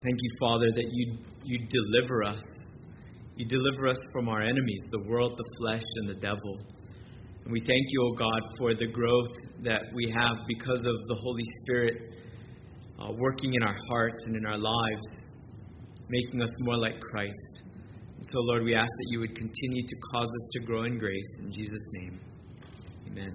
Thank you, Father, that you deliver us. You deliver us from our enemies, the world, the flesh, and the devil. And we thank you, O God, for the growth that we have because of the Holy Spirit working in our hearts and in our lives, making us more like Christ. And so, Lord, we ask that you would continue to cause us to grow in grace. In Jesus' name, amen.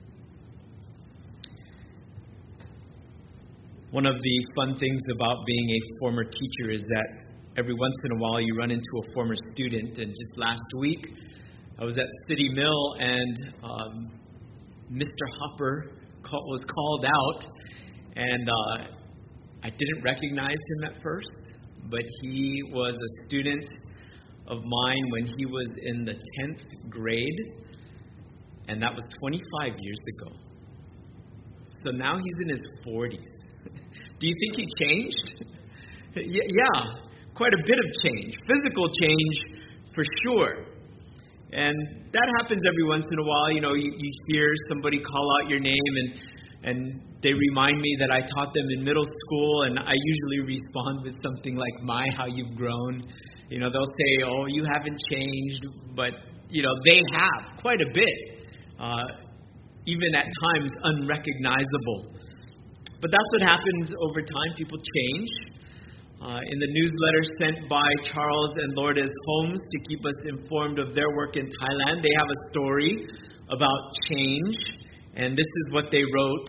One of the fun things about being a former teacher is that every once in a while you run into a former student. And just last week, I was at City Mill and Mr. Hopper was called out. And I didn't recognize him at first, but he was a student of mine when he was in the 10th grade. And that was 25 years ago. So now he's in his 40s. Do you think he changed? Yeah, quite a bit of change. Physical change, for sure. And that happens every once in a while. You know, you hear somebody call out your name and they remind me that I taught them in middle school, and I usually respond with something like, "My, how you've grown." You know, they'll say, "Oh, you haven't changed," but, you know, they have quite a bit. Even at times unrecognizable. But that's what happens over time. People change. In the newsletter sent by Charles and Lourdes Holmes to keep us informed of their work in Thailand, they have a story about change. And this is what they wrote.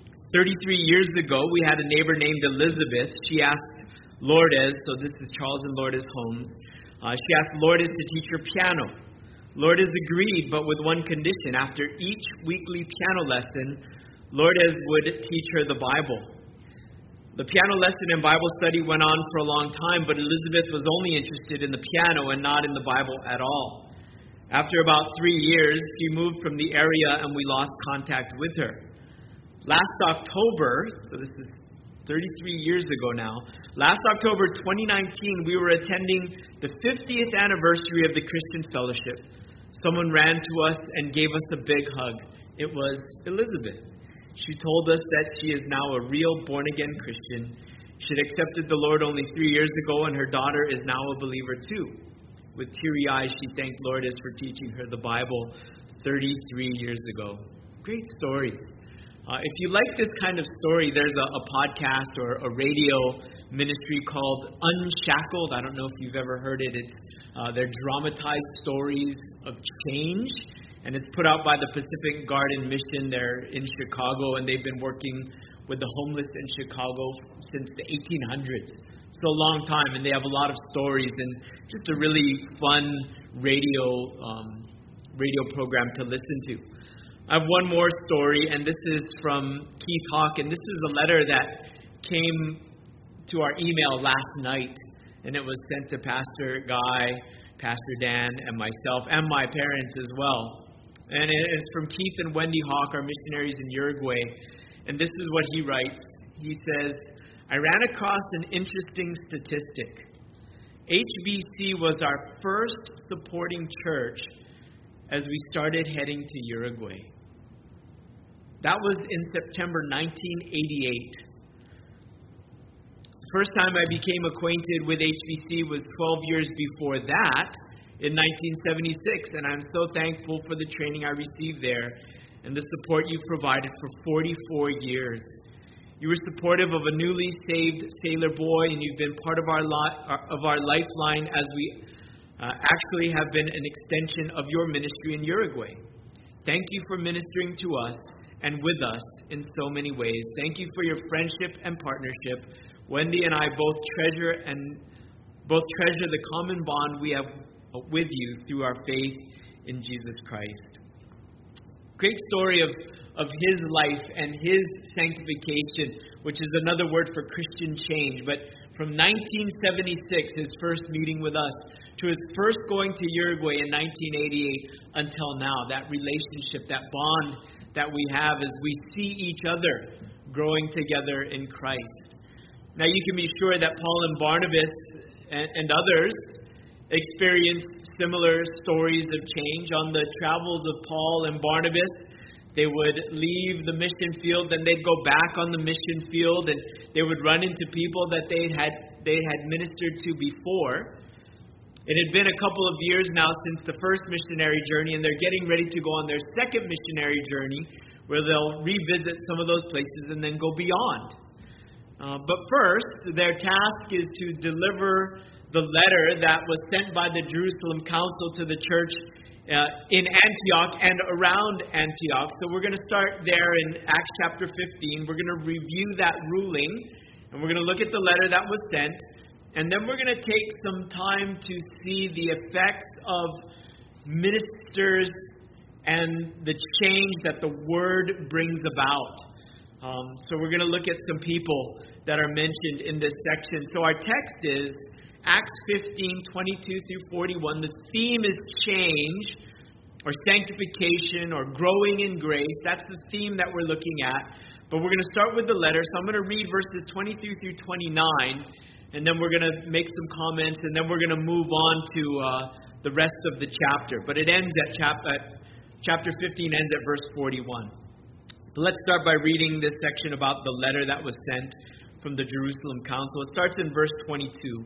33 years ago, we had a neighbor named Elizabeth. She asked Lourdes, so this is Charles and Lourdes Holmes, she asked Lourdes to teach her piano. Lourdes agreed, but with one condition. After each weekly piano lesson, Lourdes would teach her the Bible. The piano lesson and Bible study went on for a long time, but Elizabeth was only interested in the piano and not in the Bible at all. After about 3 years, she moved from the area and we lost contact with her. Last October, so this is 33 years ago now, last October 2019, we were attending the 50th anniversary of the Christian Fellowship. Someone ran to us and gave us a big hug. It was Elizabeth. She told us that she is now a real born-again Christian. She had accepted the Lord only 3 years ago, and her daughter is now a believer too. With teary eyes, she thanked Lourdes for teaching her the Bible 33 years ago. Great stories. If you like this kind of story, there's a podcast or a radio ministry called Unshackled. I don't know if you've ever heard it. They're dramatized stories of change. And it's put out by the Pacific Garden Mission. They're in Chicago, and they've been working with the homeless in Chicago since the 1800s. So a long time, and they have a lot of stories and just a really fun radio program to listen to. I have one more story, and this is from Keith Hawk, and this is a letter that came to our email last night, and it was sent to Pastor Guy, Pastor Dan, and myself, and my parents as well. And it's from Keith and Wendy Hawk, our missionaries in Uruguay. And this is what he writes. He says, I ran across an interesting statistic. HBC was our first supporting church as we started heading to Uruguay. That was in September 1988. The first time I became acquainted with HBC was 12 years before that, in 1976, and I'm so thankful for the training I received there and the support you provided for 44 years. You were supportive of a newly saved sailor boy, and you've been part of our lifeline as we actually have been an extension of your ministry in Uruguay. Thank you for ministering to us and with us in so many ways. Thank you for your friendship and partnership. Wendy and I both treasure the common bond we have with you through our faith in Jesus Christ. Great story of his life and his sanctification, which is another word for Christian change. But from 1976, his first meeting with us, to his first going to Uruguay in 1988 until now, that relationship, that bond that we have as we see each other growing together in Christ. Now you can be sure that Paul and Barnabas and others experienced similar stories of change. On the travels of Paul and Barnabas, they would leave the mission field, then they'd go back on the mission field, and they would run into people that they had they had ministered to before. It had been a couple of years now since the first missionary journey, and they're getting ready to go on their second missionary journey, where they'll revisit some of those places and then go beyond. But first, their task is to deliver the letter that was sent by the Jerusalem Council to the church in Antioch and around Antioch. So we're going to start there in Acts chapter 15. We're going to review that ruling, and we're going to look at the letter that was sent. And then we're going to take some time to see the effects of ministers and the change that the Word brings about. So we're going to look at some people that are mentioned in this section. So our text is Acts 15, 22 through 41. The theme is change or sanctification or growing in grace. That's the theme that we're looking at. But we're going to start with the letter. So I'm going to read verses 22 through 29. And then we're going to make some comments, and then we're going to move on to the rest of the chapter. But it ends at chapter 15 ends at verse 41. But let's start by reading this section about the letter that was sent from the Jerusalem Council. It starts in verse 22.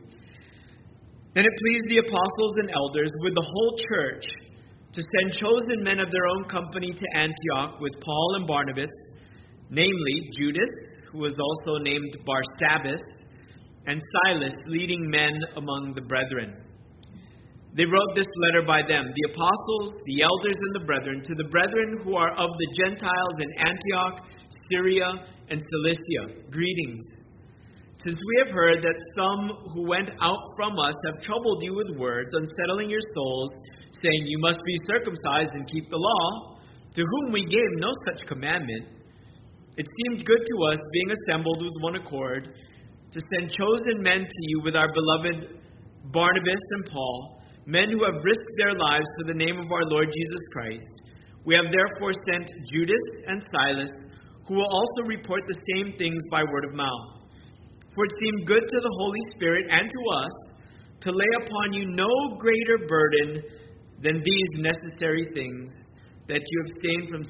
Then it pleased the apostles and elders with the whole church to send chosen men of their own company to Antioch with Paul and Barnabas, namely Judas, who was also named Barsabbas, and Silas, leading men among the brethren. They wrote this letter by them, the apostles, the elders, and the brethren, to the brethren who are of the Gentiles in Antioch, Syria, and Cilicia. Greetings. Since we have heard that some who went out from us have troubled you with words, unsettling your souls, saying, you must be circumcised and keep the law, to whom we gave no such commandment, it seemed good to us, being assembled with one accord, to send chosen men to you with our beloved Barnabas and Paul, men who have risked their lives for the name of our Lord Jesus Christ. We have therefore sent Judas and Silas, who will also report the same things by word of mouth. For it seemed good to the Holy Spirit and to us to lay upon you no greater burden than these necessary things, that you abstain from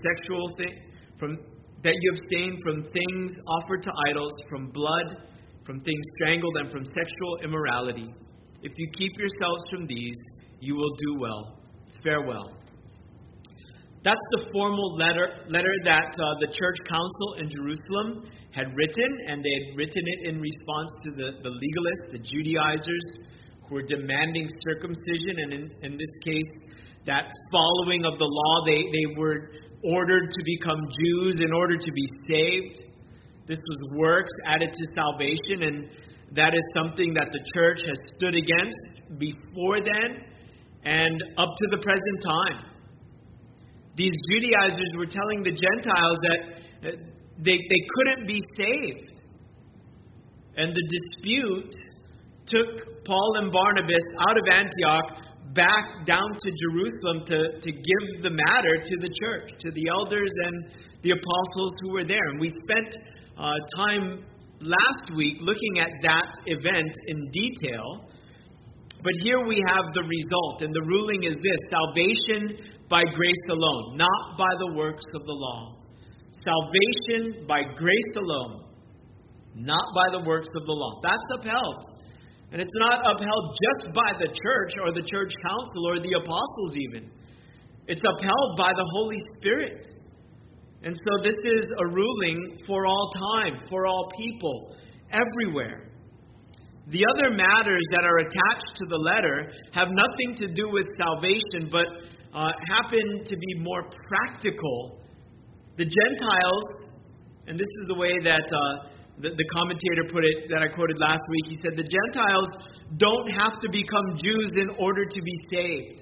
from things offered to idols, from blood, from things strangled, and from sexual immorality. If you keep yourselves from these, you will do well. Farewell. That's the formal letter that the church council in Jerusalem had written, and they had written it in response to the legalists, the Judaizers, who were demanding circumcision, and in this case, that following of the law, they were ordered to become Jews in order to be saved. This was works added to salvation, and that is something that the church has stood against before then and up to the present time. These Judaizers were telling the Gentiles that they couldn't be saved. And the dispute took Paul and Barnabas out of Antioch back down to Jerusalem to give the matter to the church, to the elders and the apostles who were there. And we spent time last week looking at that event in detail. But here we have the result, and the ruling is this: salvation by grace alone, not by the works of the law. Salvation by grace alone, not by the works of the law. That's upheld. And it's not upheld just by the church or the church council or the apostles even. It's upheld by the Holy Spirit. And so this is a ruling for all time, for all people, everywhere. The other matters that are attached to the letter have nothing to do with salvation, but happen to be more practical. The Gentiles, and this is the way that the commentator put it that I quoted last week, he said, the Gentiles don't have to become Jews in order to be saved,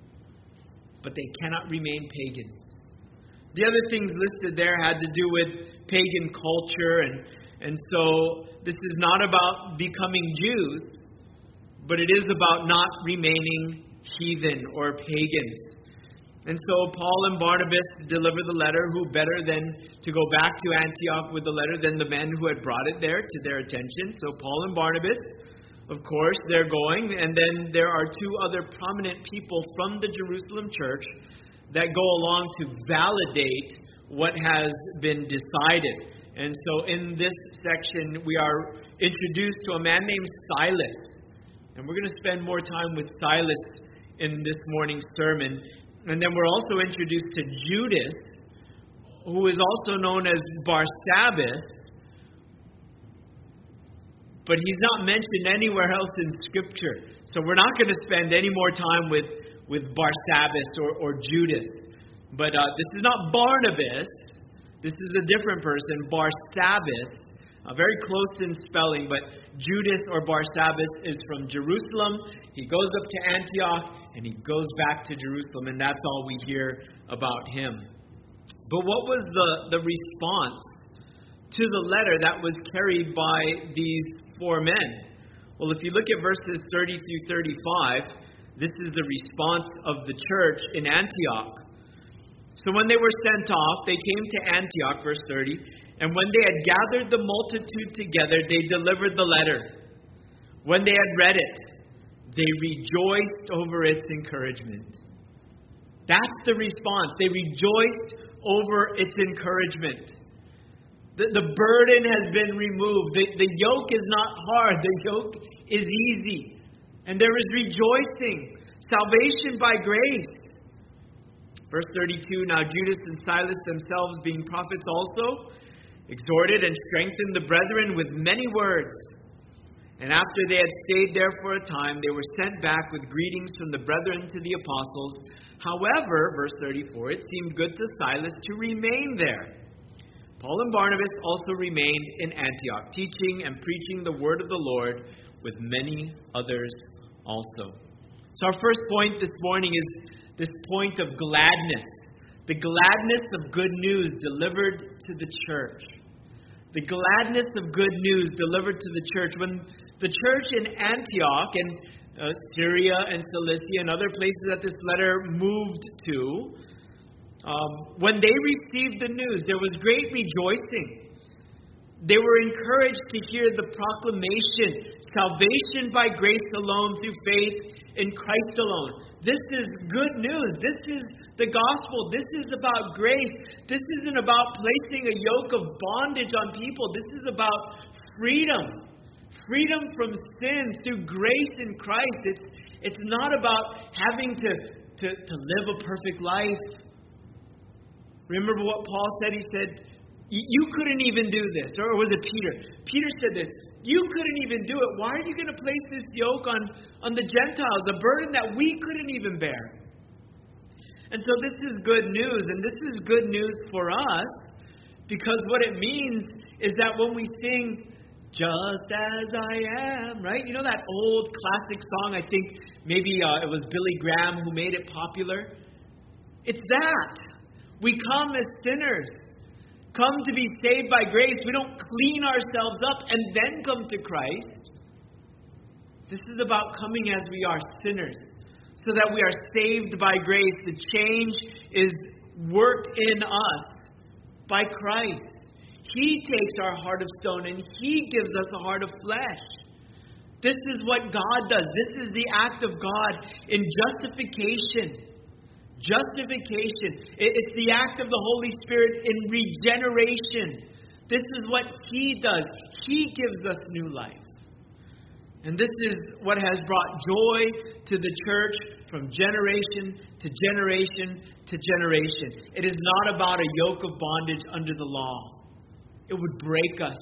but they cannot remain pagans. The other things listed there had to do with pagan culture, and so this is not about becoming Jews, but it is about not remaining heathen or pagans. And so Paul and Barnabas deliver the letter. Who better than to go back to Antioch with the letter than the men who had brought it there to their attention? So Paul and Barnabas, of course, they're going. And then there are two other prominent people from the Jerusalem church that go along to validate what has been decided. And so in this section, we are introduced to a man named Silas. And we're going to spend more time with Silas in this morning's sermon. And then we're also introduced to Judas, who is also known as Barsabbas. But he's not mentioned anywhere else in Scripture. So we're not going to spend any more time with Barsabbas or Judas. But this is not Barnabas. This is a different person, Barsabbas. Very close in spelling, but Judas or Barsabbas is from Jerusalem. He goes up to Antioch, and he goes back to Jerusalem, and that's all we hear about him. But what was the response to the letter that was carried by these four men? Well, if you look at verses 30 through 35, this is the response of the church in Antioch. So when they were sent off, they came to Antioch, verse 30, and when they had gathered the multitude together, they delivered the letter. When they had read it, they rejoiced over its encouragement. That's the response. They rejoiced over its encouragement. The burden has been removed. The yoke is not hard. The yoke is easy. And there is rejoicing. Salvation by grace. Verse 32, now Judas and Silas themselves, being prophets also, exhorted and strengthened the brethren with many words. And after they had stayed there for a time, they were sent back with greetings from the brethren to the apostles. However, verse 34, it seemed good to Silas to remain there. Paul and Barnabas also remained in Antioch, teaching and preaching the word of the Lord with many others also. So our first point this morning is this point of gladness. The gladness of good news delivered to the church. The gladness of good news delivered to the church. When the church in Antioch and Syria and Cilicia and other places that this letter moved to, when they received the news, there was great rejoicing. They were encouraged to hear the proclamation, salvation by grace alone through faith in Christ alone. This is good news. This is the gospel. This is about grace. This isn't about placing a yoke of bondage on people. This is about freedom. Freedom from sin through grace in Christ. It's not about having to live a perfect life. Remember what Paul said? He said, you couldn't even do this. Or was it Peter? Peter said this. You couldn't even do it. Why are you going to place this yoke on the Gentiles, a burden that we couldn't even bear? And so this is good news, and this is good news for us, because what it means is that when we sing, just as I am, right? You know that old classic song, I think maybe it was Billy Graham who made it popular? It's that. We come as sinners, come to be saved by grace. We don't clean ourselves up and then come to Christ. This is about coming as we are sinners, so that we are saved by grace. The change is worked in us by Christ. He takes our heart of stone and He gives us a heart of flesh. This is what God does. This is the act of God in justification. Justification. It's the act of the Holy Spirit in regeneration. This is what He does. He gives us new life. And this is what has brought joy to the church from generation to generation to generation. It is not about a yoke of bondage under the law. It would break us.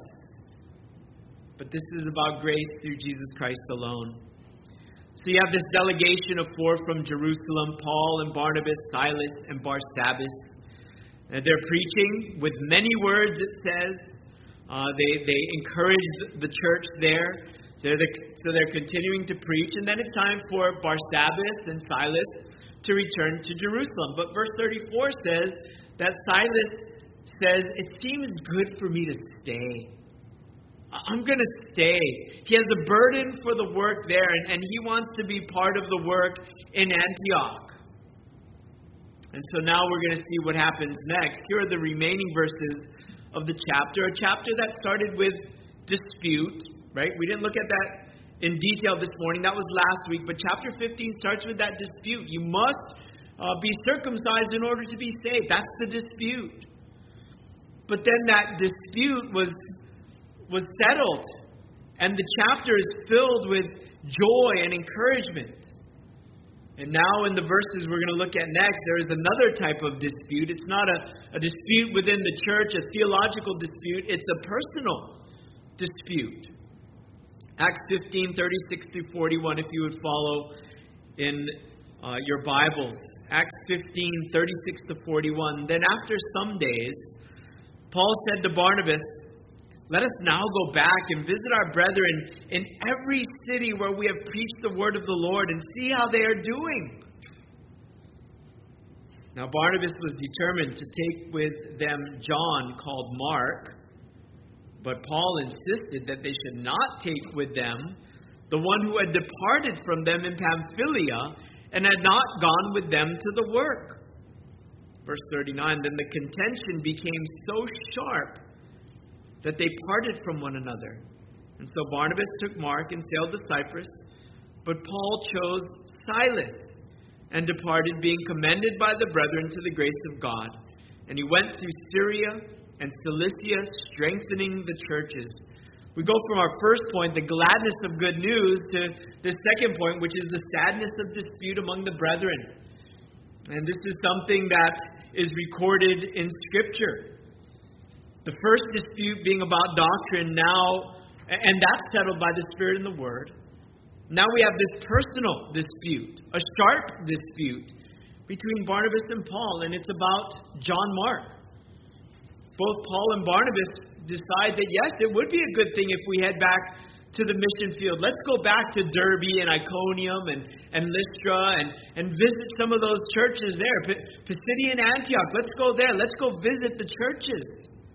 But this is about grace through Jesus Christ alone. So you have this delegation of four from Jerusalem, Paul and Barnabas, Silas and Barsabbas. And they're preaching with many words, it says. They encourage the church there. So they're continuing to preach. And then it's time for Barsabbas and Silas to return to Jerusalem. But verse 34 says that Silas says, it seems good for me to stay. I'm going to stay. He has a burden for the work there, and he wants to be part of the work in Antioch. And so now we're going to see what happens next. Here are the remaining verses of the chapter. A chapter that started with dispute, right? We didn't look at that in detail this morning. That was last week. But chapter 15 starts with that dispute. You must be circumcised in order to be saved. That's the dispute. But then that dispute was settled. And the chapter is filled with joy and encouragement. And now in the verses we're going to look at next, there is another type of dispute. It's not a dispute within the church, a theological dispute. It's a personal dispute. Acts 15, 36 through 41, if you would follow in your Bibles. Acts 15, 36 to 41. Then after some days, Paul said to Barnabas, "Let us now go back and visit our brethren in every city where we have preached the word of the Lord and see how they are doing." Now Barnabas was determined to take with them John called Mark, but Paul insisted that they should not take with them the one who had departed from them in Pamphylia and had not gone with them to the work. Verse 39, then the contention became so sharp that they parted from one another. And so Barnabas took Mark and sailed to Cyprus, but Paul chose Silas and departed, being commended by the brethren to the grace of God. And he went through Syria and Cilicia, strengthening the churches. We go from our first point, the gladness of good news, to the second point, which is the sadness of dispute among the brethren. And this is something that is recorded in Scripture. The first dispute being about doctrine now, and that's settled by the Spirit and the Word. Now we have this personal dispute, a sharp dispute between Barnabas and Paul, and it's about John Mark. Both Paul and Barnabas decide that yes, it would be a good thing if we head back to the mission field. Let's go back to Derbe and Iconium and Lystra and visit some of those churches there. Pisidian Antioch, let's go there. Let's go visit the churches.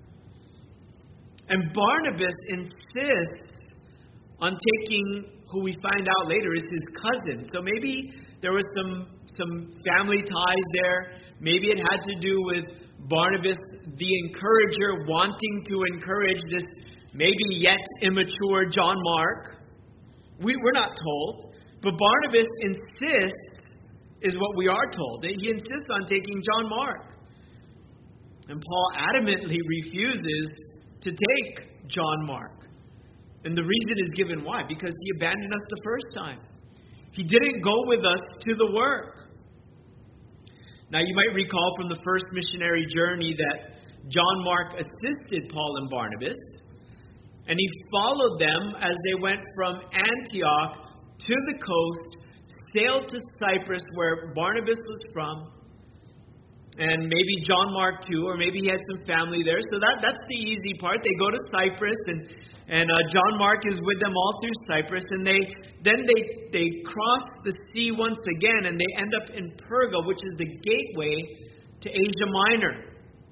And Barnabas insists on taking who we find out later is his cousin. So maybe there was some family ties there. Maybe it had to do with Barnabas, the encourager, wanting to encourage this maybe yet immature John Mark. We're not told. But Barnabas insists, is what we are told. He insists on taking John Mark. And Paul adamantly refuses to take John Mark. And the reason is given why? Because he abandoned us the first time. He didn't go with us to the work. Now you might recall from the first missionary journey that John Mark assisted Paul and Barnabas. And he followed them as they went from Antioch to the coast, sailed to Cyprus where Barnabas was from. And maybe John Mark too, or maybe he had some family there. So that's the easy part. They go to Cyprus, and John Mark is with them all through Cyprus. And they cross the sea once again, and they end up in Perga, which is the gateway to Asia Minor.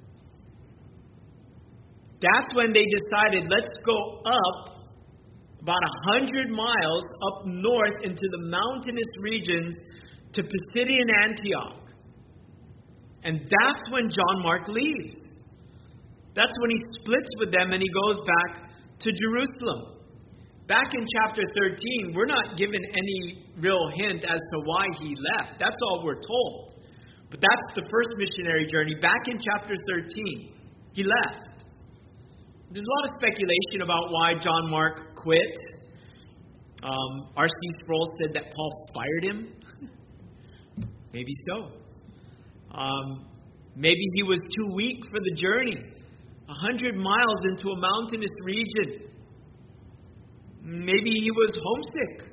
That's when they decided, let's go up about 100 miles up north into the mountainous regions to Pisidian Antioch. And that's when John Mark leaves. That's when he splits with them and he goes back to Jerusalem. Back in chapter 13, we're not given any real hint as to why he left. That's all we're told. But that's the first missionary journey. Back in chapter 13, he left. There's a lot of speculation about why John Mark quit. R.C. Sproul said that Paul fired him. Maybe so. Maybe he was too weak for the journey. 100 miles into a mountainous region. Maybe he was homesick.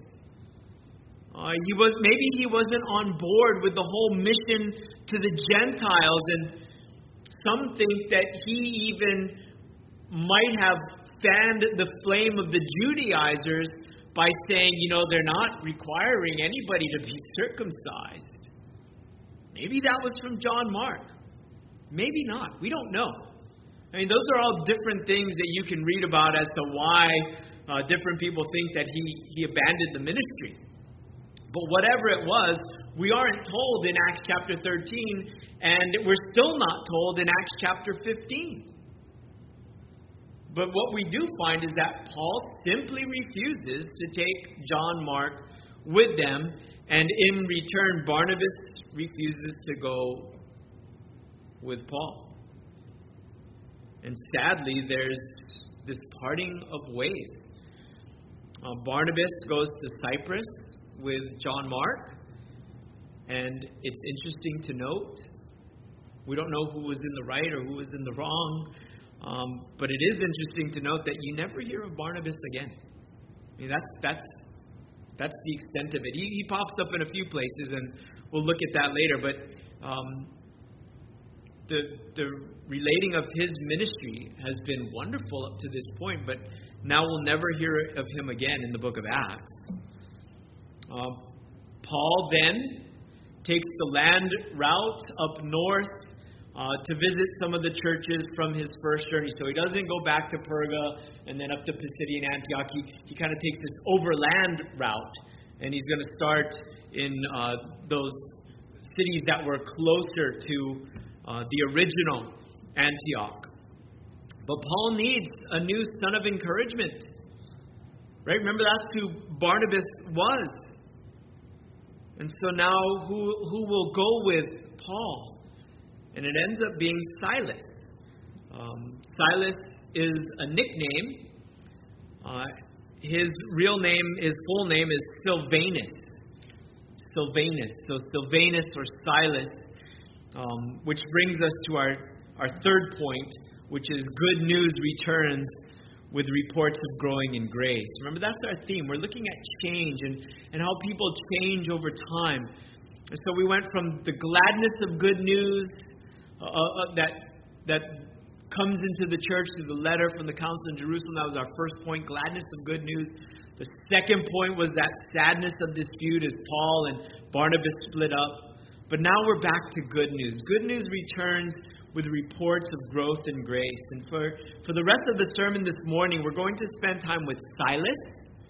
Maybe he wasn't on board with the whole mission to the Gentiles. And some think that he even might have fanned the flame of the Judaizers by saying, they're not requiring anybody to be circumcised. Maybe that was from John Mark. Maybe not. We don't know. I mean, those are all different things that you can read about as to why different people think that he abandoned the ministry. But whatever it was, we aren't told in Acts chapter 13, and we're still not told in Acts chapter 15. But what we do find is that Paul simply refuses to take John Mark with them, and in return, Barnabas refuses to go with Paul. And sadly, there's this parting of ways. Barnabas goes to Cyprus with John Mark. And it's interesting to note, we don't know who was in the right or who was in the wrong, but it is interesting to note that you never hear of Barnabas again. I mean, that's the extent of it. He pops up in a few places, and we'll look at that later. But the relating of his ministry has been wonderful up to this point, but now we'll never hear of him again in the book of Acts. Paul then takes the land route up north to visit some of the churches from his first journey. So he doesn't go back to Perga and then up to Pisidian Antioch. He kind of takes this overland route, and he's going to start in those cities that were closer to the original Antioch. But Paul needs a new son of encouragement. Right? Remember, that's who Barnabas was. And so now who will go with Paul? And it ends up being Silas. Silas is a nickname. His real name, his full name is Silvanus. Silvanus. So Silvanus or Silas, which brings us to our third point, which is good news returns with reports of growing in grace. Remember, that's our theme. We're looking at change and how people change over time. And so we went from the gladness of good news that comes into the church through the letter from the Council in Jerusalem. That was our first point, gladness of good news. The second point was that sadness of dispute as Paul and Barnabas split up. But now we're back to good news. Good news returns with reports of growth and grace. And for the rest of the sermon this morning, we're going to spend time with Silas,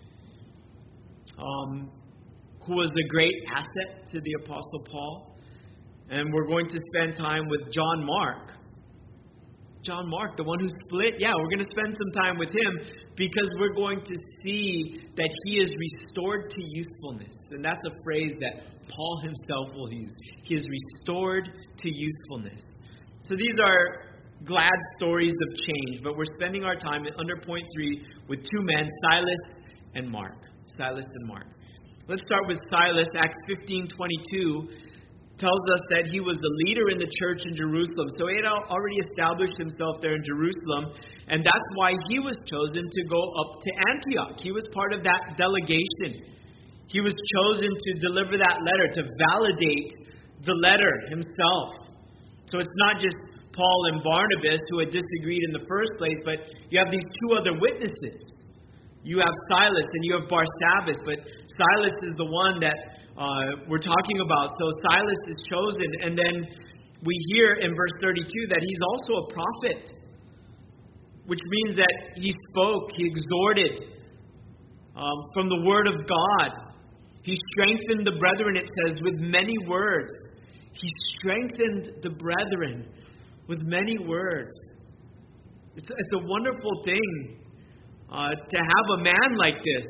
who was a great asset to the Apostle Paul. And we're going to spend time with John Mark. John Mark, the one who split. Yeah, we're going to spend some time with him because we're going to see that he is restored to usefulness. And that's a phrase that Paul himself will use. He is restored to usefulness. So these are glad stories of change, but we're spending our time under point 3 with two men, Silas and Mark. Silas and Mark. Let's start with Silas. Acts 15:22 tells us that he was the leader in the church in Jerusalem. So he had already established himself there in Jerusalem, and that's why he was chosen to go up to Antioch. He was part of that delegation. He was chosen to deliver that letter, to validate the letter himself. So it's not just Paul and Barnabas who had disagreed in the first place, but you have these two other witnesses. You have Silas and you have Barsabbas, but Silas is the one that we're talking about. So Silas is chosen, and then we hear in verse 32 that he's also a prophet, which means that he spoke, he exhorted from the word of God. He strengthened the brethren, it says, with many words. He strengthened the brethren with many words. It's a wonderful thing to have a man like this.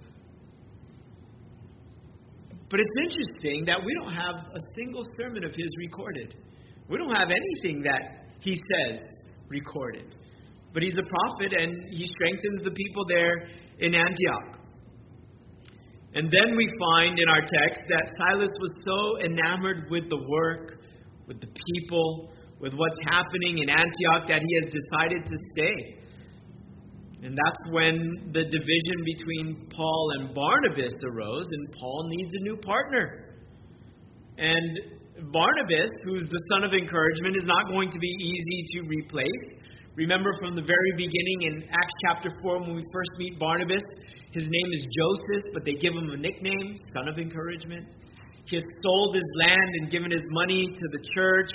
But it's interesting that we don't have a single sermon of his recorded. We don't have anything that he says recorded. But he's a prophet, and he strengthens the people there in Antioch. And then we find in our text that Silas was so enamored with the work, with the people, with what's happening in Antioch that he has decided to stay. And that's when the division between Paul and Barnabas arose, and Paul needs a new partner. And Barnabas, who's the son of encouragement, is not going to be easy to replace. Remember from the very beginning in Acts chapter 4 when we first meet Barnabas, his name is Joseph, but they give him a nickname, son of encouragement. He has sold his land and given his money to the church.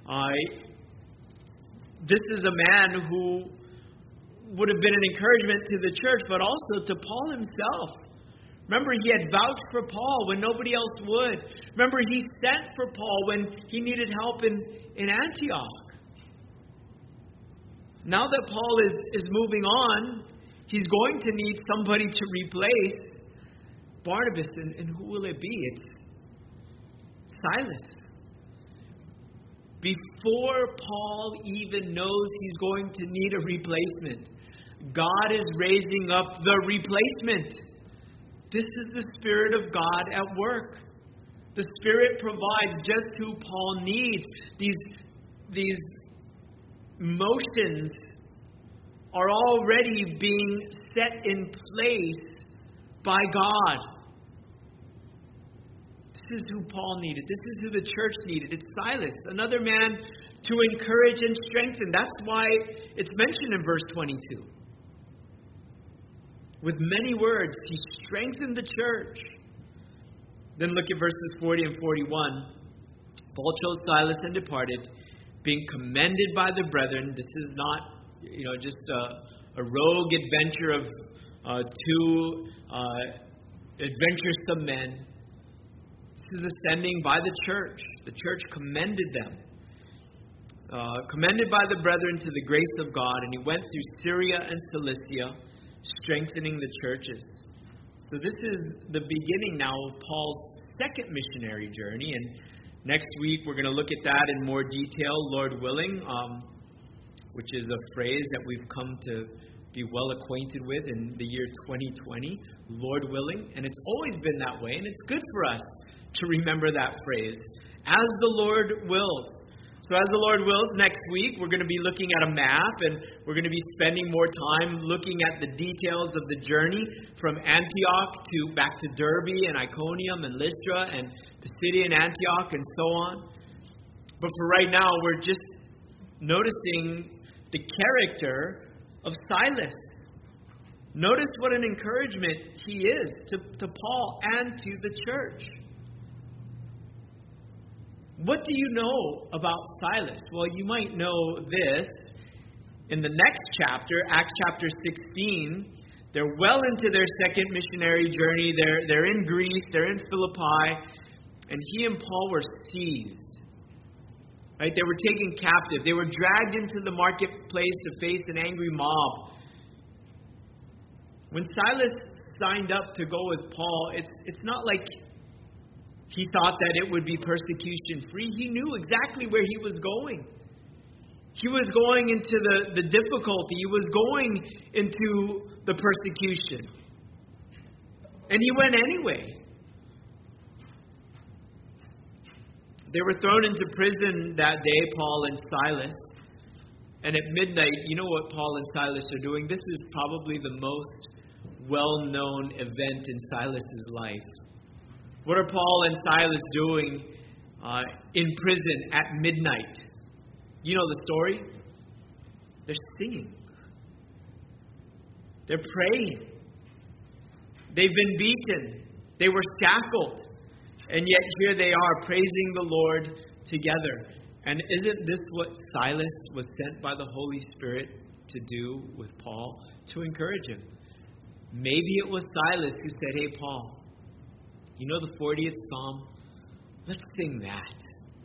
This is a man who would have been an encouragement to the church, but also to Paul himself. Remember, he had vouched for Paul when nobody else would. Remember, he sent for Paul when he needed help in Antioch. Now that Paul is moving on, he's going to need somebody to replace Barnabas. And who will it be? It's Silas. Before Paul even knows he's going to need a replacement, God is raising up the replacement. This is the Spirit of God at work. The Spirit provides just who Paul needs. These motions are already being set in place by God. This is who Paul needed. This is who the church needed. It's Silas, another man to encourage and strengthen. That's why it's mentioned in verse 22. With many words, he strengthened the church. Then look at verses 40 and 41. Paul chose Silas and departed, being commended by the brethren. This is not, just a rogue adventure of two adventuresome men. This is ascending by the church. The church commended them. Commended by the brethren to the grace of God, and he went through Syria and Cilicia, strengthening the churches. So this is the beginning now of Paul's second missionary journey, and next week we're going to look at that in more detail, Lord willing, which is a phrase that we've come to be well acquainted with in the year 2020, Lord willing, and it's always been that way, and it's good for us to remember that phrase, as the Lord wills. So as the Lord wills, next week we're going to be looking at a map, and we're going to be spending more time looking at the details of the journey from Antioch to back to Derbe and Iconium and Lystra and Pisidian Antioch and so on. But for right now, we're just noticing the character of Silas. Notice what an encouragement he is to Paul and to the church. What do you know about Silas? Well, you might know this. In the next chapter, Acts chapter 16, they're well into their second missionary journey. They're in Greece, they're in Philippi, and he and Paul were seized. Right? They were taken captive. They were dragged into the marketplace to face an angry mob. When Silas signed up to go with Paul, it's not like he thought that it would be persecution-free. He knew exactly where he was going. He was going into the difficulty. He was going into the persecution. And he went anyway. They were thrown into prison that day, Paul and Silas. And at midnight, you know what Paul and Silas are doing? This is probably the most well-known event in Silas's life. What are Paul and Silas doing in prison at midnight? You know the story? They're singing. They're praying. They've been beaten. They were shackled. And yet here they are praising the Lord together. And isn't this what Silas was sent by the Holy Spirit to do with Paul? To encourage him. Maybe it was Silas who said, "Hey, Paul, you know the 40th Psalm? Let's sing that.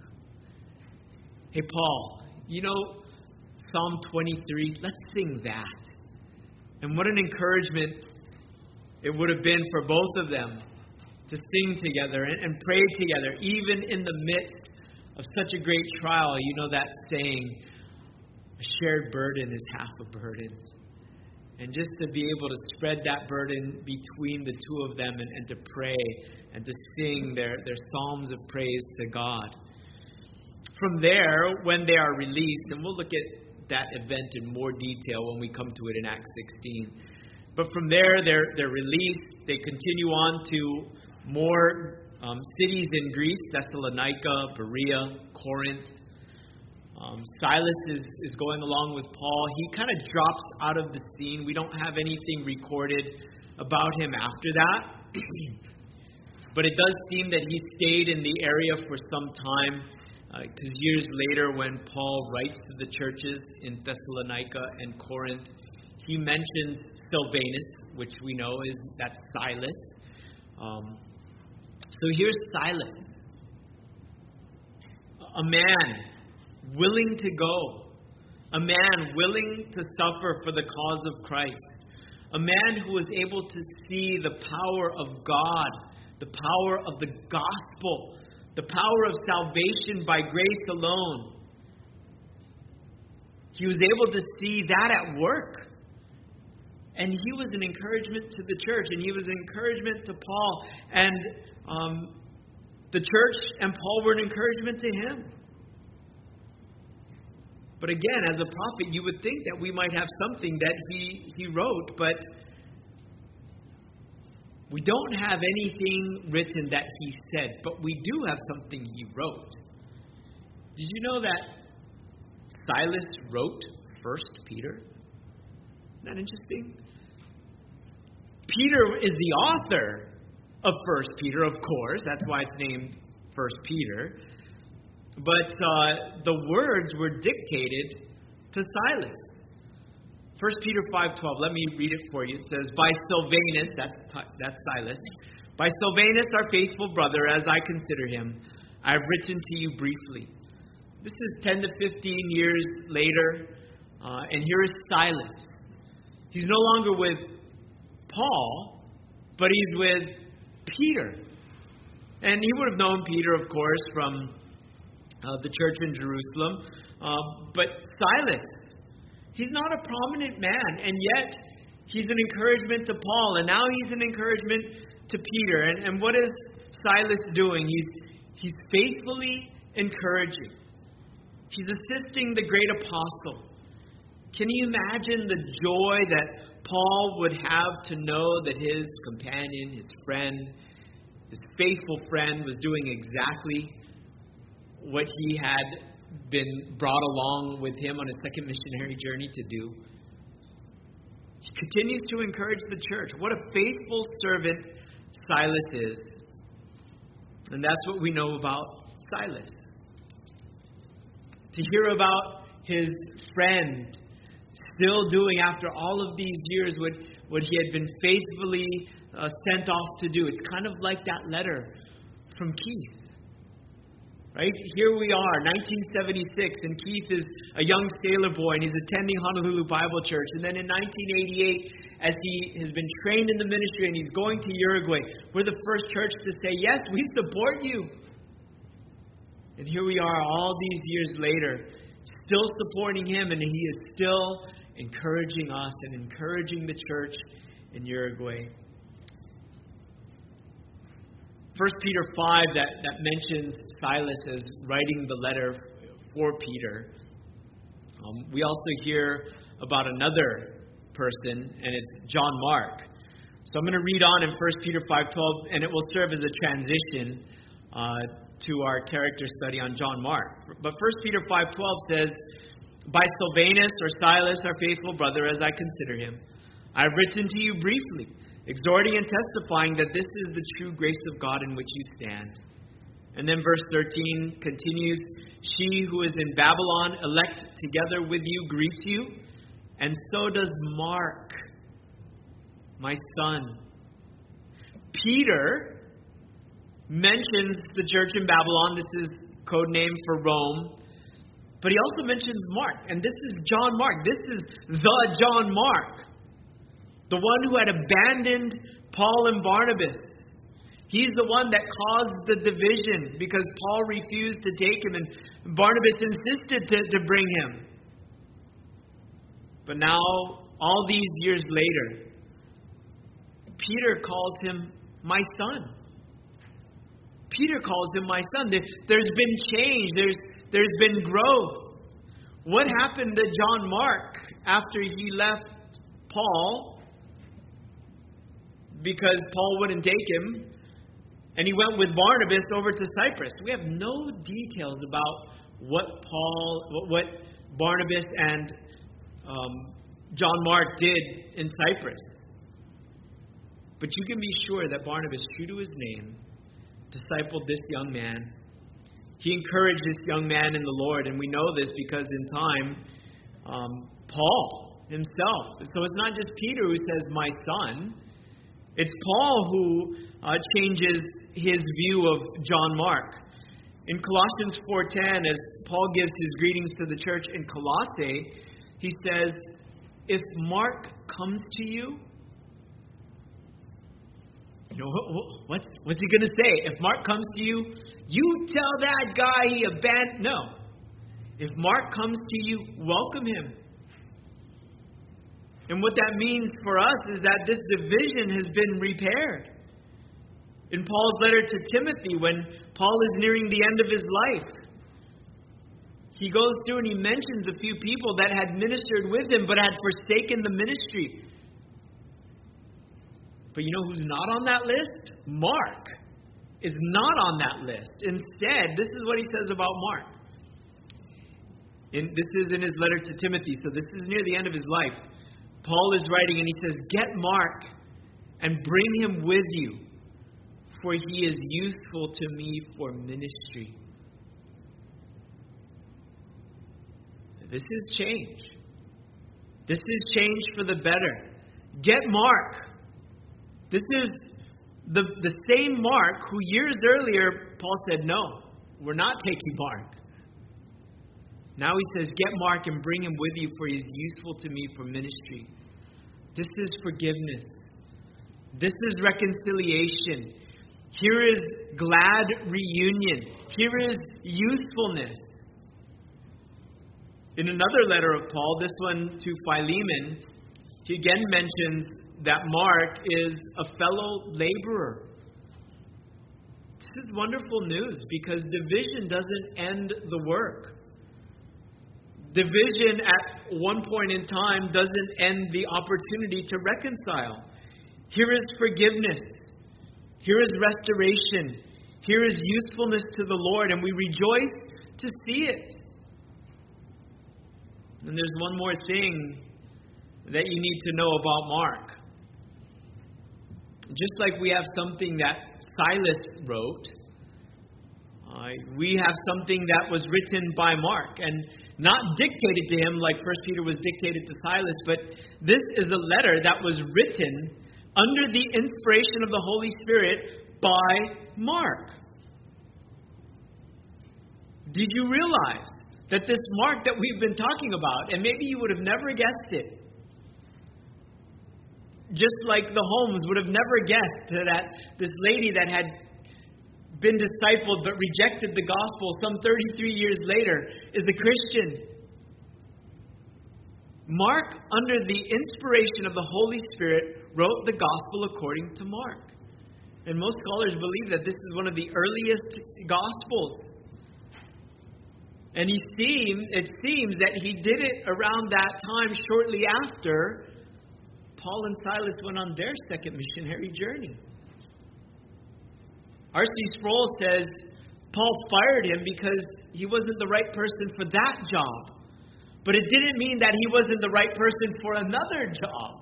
Hey, Paul, you know Psalm 23? Let's sing that." And what an encouragement it would have been for both of them to sing together and pray together, even in the midst of such a great trial. You know that saying, a shared burden is half a burden. And just to be able to spread that burden between the two of them and to pray and to sing their psalms of praise to God. From there, when they are released, and we'll look at that event in more detail when we come to it in Acts 16. But from there, they're released. They continue on to more cities in Greece, Thessalonica, Berea, Corinth. Silas is going along with Paul. He kind of drops out of the scene. We don't have anything recorded about him after that. But it does seem that he stayed in the area for some time, because years later when Paul writes to the churches in Thessalonica and Corinth, he mentions Silvanus, which we know that's Silas. So here's Silas, a man willing to go, a man willing to suffer for the cause of Christ, a man who was able to see the power of God, the power of the gospel, the power of salvation by grace alone. He was able to see that at work. And he was an encouragement to the church, and he was an encouragement to Paul. And the church and Paul were an encouragement to him. But again, as a prophet, you would think that we might have something that he wrote, but we don't have anything written that he said, but we do have something he wrote. Did you know that Silas wrote 1 Peter? Isn't that interesting? Peter is the author of 1 Peter, of course. That's why it's named 1 Peter. But the words were dictated to Silas. 1 Peter 5:12, let me read it for you. It says, by Silvanus, that's Silas, by Silvanus, our faithful brother, as I consider him, I have written to you briefly. This is 10 to 15 years later, and here is Silas. He's no longer with Paul, but he's with Peter. And he would have known Peter, of course, from the church in Jerusalem. But Silas, he's not a prominent man, and yet he's an encouragement to Paul, and now he's an encouragement to Peter. And what is Silas doing? He's faithfully encouraging. He's assisting the great apostle. Can you imagine the joy that Paul would have to know that his companion, his friend, his faithful friend was doing exactly what he had been brought along with him on a second missionary journey to do? He continues to encourage the church. What a faithful servant Silas is. And that's what we know about Silas. To hear about his friend still doing, after all of these years, what he had been faithfully sent off to do. It's kind of like that letter from Keith. Right? Here we are, 1976, and Keith is a young sailor boy, and he's attending Honolulu Bible Church. And then in 1988, as he has been trained in the ministry and he's going to Uruguay, we're the first church to say, yes, we support you. And here we are all these years later, still supporting him, and he is still encouraging us and encouraging the church in Uruguay. 1 Peter 5 that mentions Silas as writing the letter for Peter. We also hear about another person, and it's John Mark. So I'm going to read on in 1 Peter 5:12, and it will serve as a transition to our character study on John Mark. But 1 Peter 5:12 says, by Silvanus or Silas, our faithful brother, as I consider him, I have written to you briefly, exhorting and testifying that this is the true grace of God in which you stand. And then verse 13 continues, she who is in Babylon, elect together with you, greets you, and so does Mark, my son. Peter mentions the church in Babylon. This is code name for Rome. But he also mentions Mark, and this is John Mark. This is the John Mark, the one who had abandoned Paul and Barnabas. He's the one that caused the division because Paul refused to take him and Barnabas insisted to bring him. But now, all these years later, Peter calls him my son. Peter calls him my son. There's been change. There's been growth. What happened to John Mark after he left Paul? Because Paul wouldn't take him, and he went with Barnabas over to Cyprus. We have no details about what Barnabas and John Mark did in Cyprus. But you can be sure that Barnabas, true to his name, discipled this young man. He encouraged this young man in the Lord, and we know this because in time, Paul himself. So it's not just Peter who says, my son. It's Paul who changes his view of John Mark. In Colossians 4:10, as Paul gives his greetings to the church in Colossae, he says, if Mark comes to you, what's he going to say? If Mark comes to you, you tell that guy he abandoned. No. If Mark comes to you, welcome him. And what that means for us is that this division has been repaired. In Paul's letter to Timothy, when Paul is nearing the end of his life, he goes through and he mentions a few people that had ministered with him but had forsaken the ministry. But you know who's not on that list? Mark is not on that list. Instead, this is what he says about Mark. This is in his letter to Timothy, so this is near the end of his life. Paul is writing and he says, "Get Mark and bring him with you, for he is useful to me for ministry." This is change. This is change for the better. Get Mark. This is the same Mark who years earlier Paul said, "No, we're not taking Mark." Now he says, "Get Mark and bring him with you, for he is useful to me for ministry." This is forgiveness. This is reconciliation. Here is glad reunion. Here is usefulness. In another letter of Paul, this one to Philemon, he again mentions that Mark is a fellow laborer. This is wonderful news because division doesn't end the work. Division at one point in time doesn't end the opportunity to reconcile. Here is forgiveness. Here is restoration. Here is usefulness to the Lord, and we rejoice to see it. And there's one more thing that you need to know about Mark. Just like we have something that Silas wrote, we have something that was written by Mark and not dictated to him like 1 Peter was dictated to Silas, but this is a letter that was written under the inspiration of the Holy Spirit by Mark. Did you realize that this Mark that we've been talking about, and maybe you would have never guessed it, just like the Holmes would have never guessed that this lady that had been discipled but rejected the gospel some 33 years later is a Christian. Mark, under the inspiration of the Holy Spirit, wrote the gospel according to Mark. And most scholars believe that this is one of the earliest gospels. And it seems that he did it around that time, shortly after Paul and Silas went on their second missionary journey. R.C. Sproul says Paul fired him because he wasn't the right person for that job. But it didn't mean that he wasn't the right person for another job.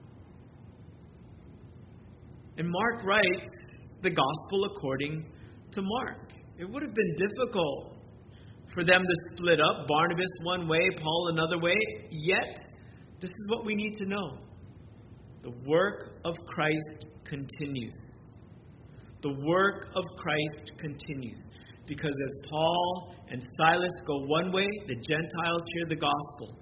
And Mark writes the gospel according to Mark. It would have been difficult for them to split up, Barnabas one way, Paul another way. Yet, this is what we need to know. The work of Christ continues. The work of Christ continues. Because as Paul and Silas go one way, the Gentiles hear the gospel.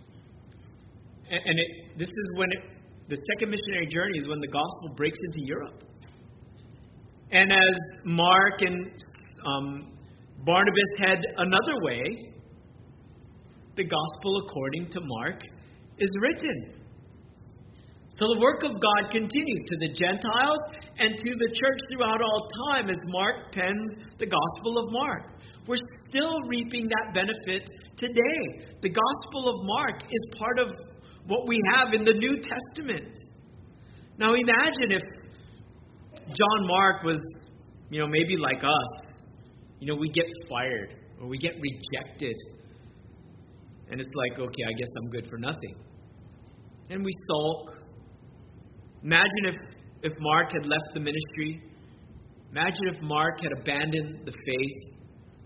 This is when the second missionary journey is when the gospel breaks into Europe. And as Mark and Barnabas head another way, the gospel according to Mark is written. So the work of God continues to the Gentiles and to the church throughout all time as Mark pens the Gospel of Mark. We're still reaping that benefit today. The Gospel of Mark is part of what we have in the New Testament. Now imagine if John Mark was, maybe like us. We get fired or we get rejected. And it's like, okay, I guess I'm good for nothing. And we sulk. Imagine if Mark had left the ministry. Imagine if Mark had abandoned the faith.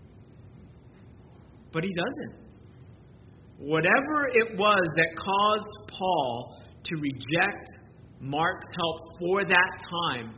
But he doesn't. Whatever it was that caused Paul to reject Mark's help for that time,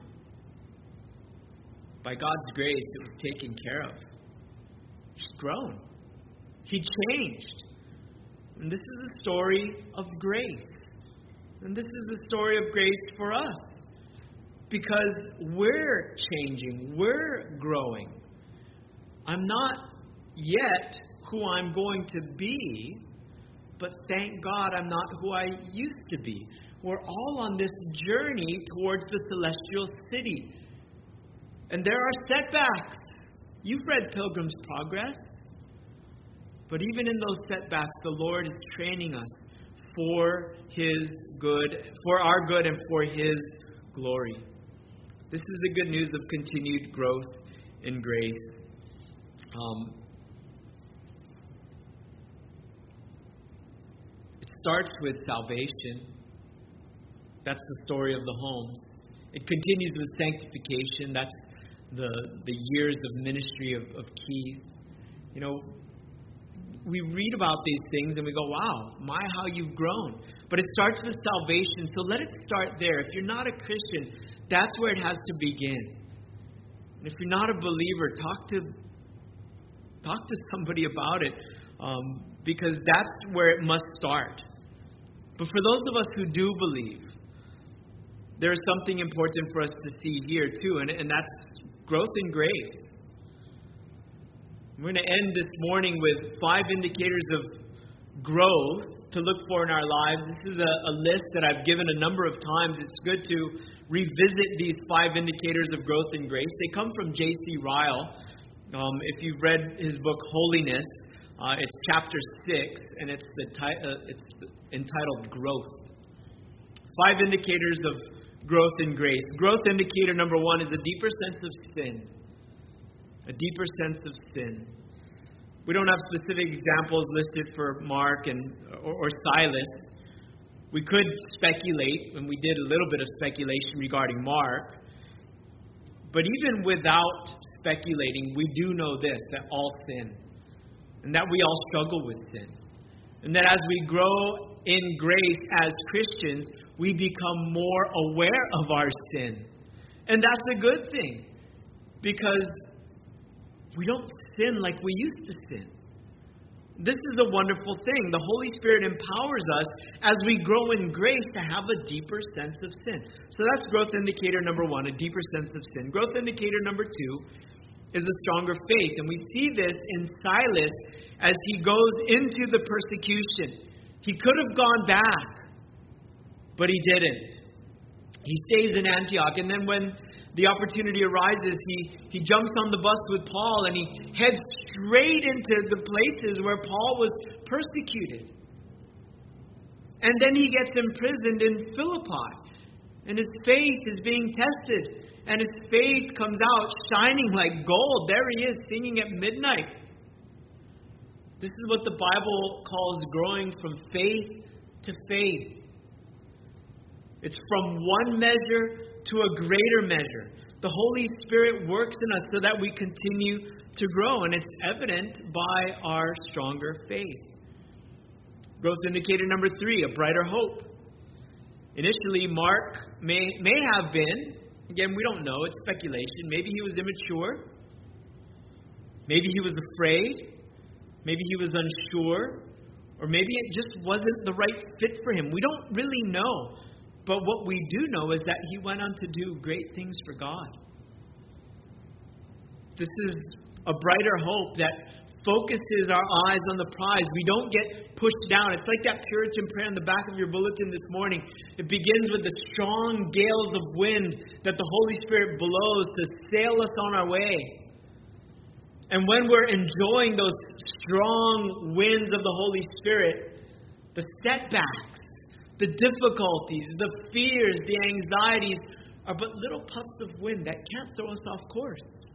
by God's grace, it was taken care of. He's grown. He changed. And this is a story of grace. And this is a story of grace for us. Because we're changing. We're growing. I'm not yet who I'm going to be, but thank God I'm not who I used to be. We're all on this journey towards the celestial city. And there are setbacks. You've read Pilgrim's Progress. But even in those setbacks, the Lord is training us for His good, for our good and for His glory. This is the good news of continued growth in grace. It starts with salvation. That's the story of the homes. It continues with sanctification. That's the years of ministry of Keith. You know, we read about these things and we go, wow, my, how you've grown. But it starts with salvation, so let it start there. If you're not a Christian, that's where it has to begin. And if you're not a believer, talk to somebody about it, because that's where it must start. But for those of us who do believe, there is something important for us to see here too, and that's growth in grace. We're going to end this morning with 5 indicators of growth to look for in our lives. This is a list that I've given a number of times. It's good to revisit these 5 indicators of growth in grace. They come from J.C. Ryle. If you've read his book Holiness, it's chapter 6, and it's entitled Growth. 5 indicators of growth in grace. Growth indicator number 1 is a deeper sense of sin. A deeper sense of sin. We don't have specific examples listed for Mark or Silas. We could speculate, and we did a little bit of speculation regarding Mark. But even without speculating, we do know this, that all sin. And that we all struggle with sin. And that as we grow in grace as Christians, we become more aware of our sin. And that's a good thing. Because we don't sin like we used to sin. This is a wonderful thing. The Holy Spirit empowers us as we grow in grace to have a deeper sense of sin. So that's growth indicator number 1, a deeper sense of sin. Growth indicator number 2 is a stronger faith. And we see this in Silas as he goes into the persecution. He could have gone back, but he didn't. He stays in Antioch. And then when the opportunity arises, he jumps on the bus with Paul and he heads straight into the places where Paul was persecuted. And then he gets imprisoned in Philippi. And his faith is being tested. And his faith comes out shining like gold. There he is, singing at midnight. This is what the Bible calls growing from faith to faith. It's from one measure to a greater measure. The Holy Spirit works in us so that we continue to grow, and it's evident by our stronger faith. Growth indicator number 3, a brighter hope. Initially, Mark may have been, again, we don't know, it's speculation. Maybe he was immature. Maybe he was afraid. Maybe he was unsure. Or maybe it just wasn't the right fit for him. We don't really know. But what we do know is that he went on to do great things for God. This is a brighter hope that focuses our eyes on the prize. We don't get pushed down. It's like that Puritan prayer in the back of your bulletin this morning. It begins with the strong gales of wind that the Holy Spirit blows to sail us on our way. And when we're enjoying those strong winds of the Holy Spirit, the setbacks, the difficulties, the fears, the anxieties are but little puffs of wind that can't throw us off course.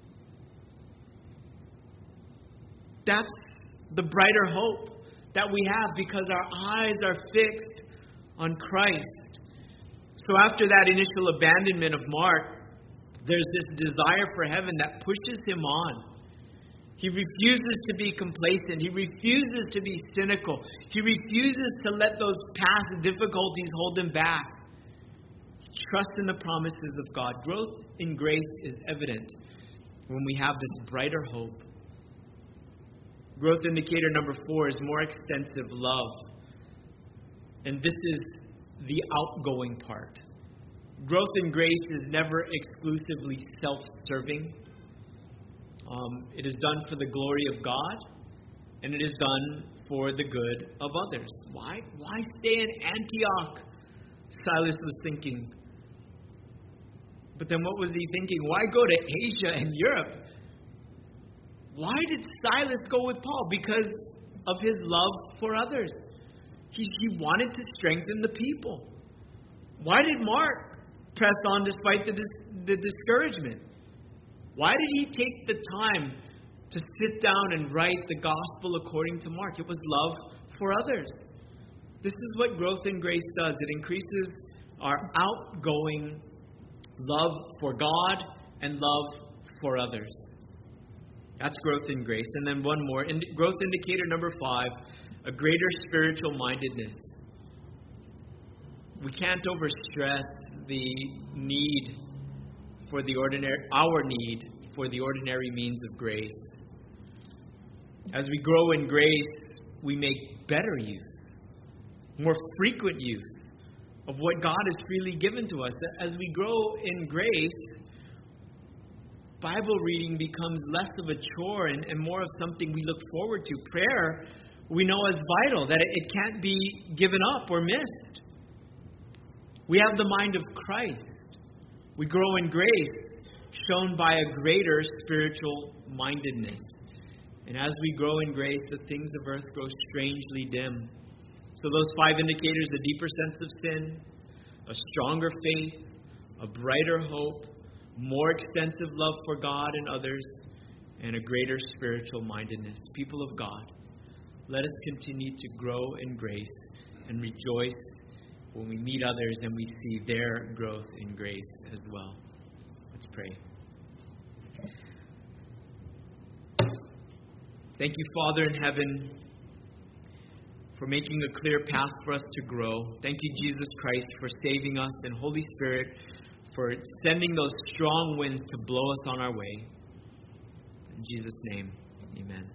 That's the brighter hope that we have because our eyes are fixed on Christ. So after that initial abandonment of Mark, there's this desire for heaven that pushes him on. He refuses to be complacent. He refuses to be cynical. He refuses to let those past difficulties hold him back. He trusts in the promises of God. Growth in grace is evident when we have this brighter hope. Growth indicator number 4 is more extensive love. And this is the outgoing part. Growth in grace is never exclusively self-serving. It is done for the glory of God, and it is done for the good of others. Why stay in Antioch? Silas was thinking. But then what was he thinking? Why go to Asia and Europe? Why did Silas go with Paul? Because of his love for others. He wanted to strengthen the people. Why did Mark press on despite the discouragement? Why did he take the time to sit down and write the gospel according to Mark? It was love for others. This is what growth in grace does. It increases our outgoing love for God and love for others. That's growth in grace. And then one more. Growth indicator number 5, a greater spiritual mindedness. We can't overstress the need for our need for the ordinary means of grace. As we grow in grace, we make better use, more frequent use of what God has freely given to us. As we grow in grace, Bible reading becomes less of a chore and more of something we look forward to. Prayer, we know, is vital, that it can't be given up or missed. We have the mind of Christ. We grow in grace, shown by a greater spiritual mindedness. And as we grow in grace, the things of earth grow strangely dim. So those 5 indicators: a deeper sense of sin, a stronger faith, a brighter hope, more extensive love for God and others, and a greater spiritual mindedness. People of God, let us continue to grow in grace and rejoice when we meet others and we see their growth in grace as well. Let's pray. Thank you, Father in heaven, for making a clear path for us to grow. Thank you, Jesus Christ, for saving us, and Holy Spirit, for sending those strong winds to blow us on our way. In Jesus' name, amen.